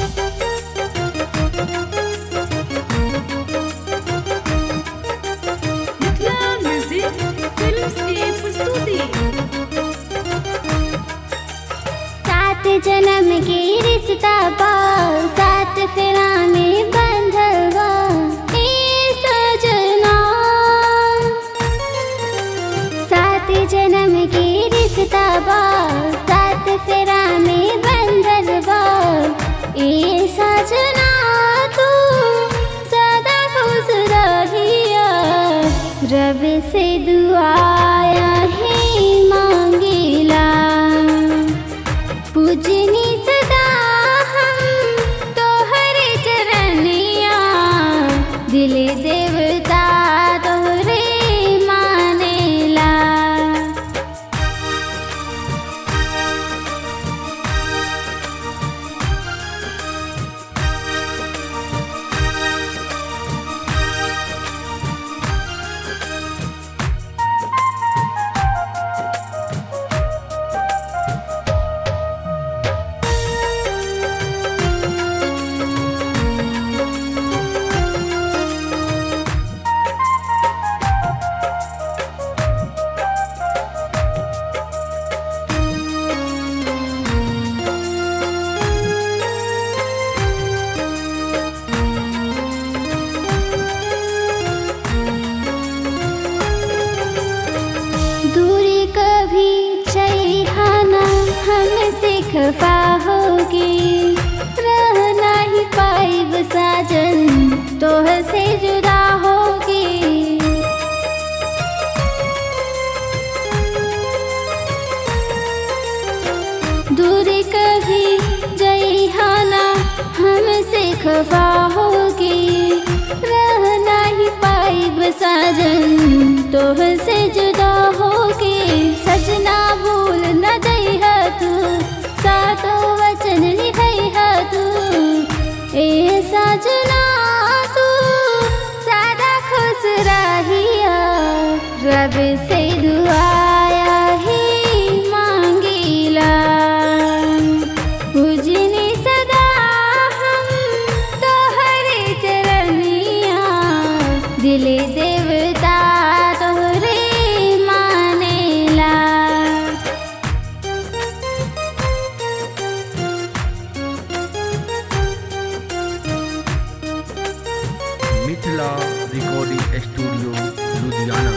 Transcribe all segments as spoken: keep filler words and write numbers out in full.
जन्म के रिश्ता बा सात फेरा में बंधल बा ए सजना। सात जन्म के रिश्ता बा सात फेरा में बंधल बा ए सजना। तू सदा खुश रहिया रब से दुआया ही मांगिला। पूजनी सदा हम तोहरे चरनिया दिल देवता तोहरे मानेला। दूरी कभी चाहिए हमसे खफा होगी रह नहीं पाइब साजन तोह से जुदा होगी। दूरी कभी जइहाना हमसे खफा होगी रह नहीं पाइब साजन तोह से जुदा होगी। सजना भूल न जइहा तू सातो वचन निभइहा तू ए सजना। तू सदा खुश रहिया रब से दुआया ही मांगिला। पूजनी सदा हम तोहरे चरनिया दिल देवता तोहरे मानेला। Mithila recording studio Ludhiana.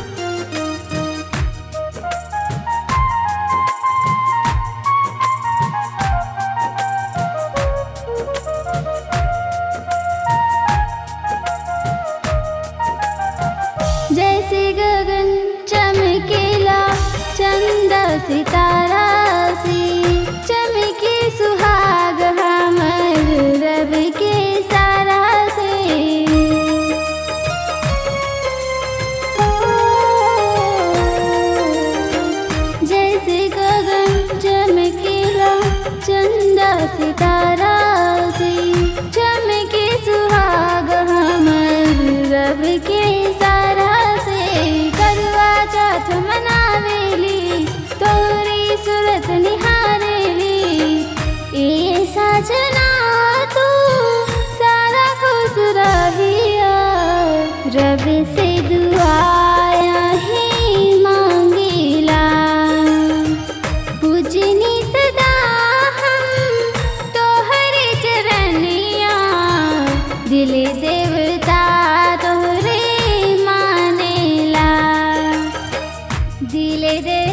जैसे गगन चमकेला चंदा सितारा से चमके सुहाग हमर रब के सारा से। जैसे गगन चमकेला चंदा सितारा से चमके सुहाग हमर रब के सारा से। करवा चौथ मनावेली तोरी सूरत निहारेली ए सजना। तू सारा खुश रहिया रब से दुआया ही मांगिला। पूजनी सदा हम तोहरे चरनिया दिल देवता तोहरे मानेला। दिल दे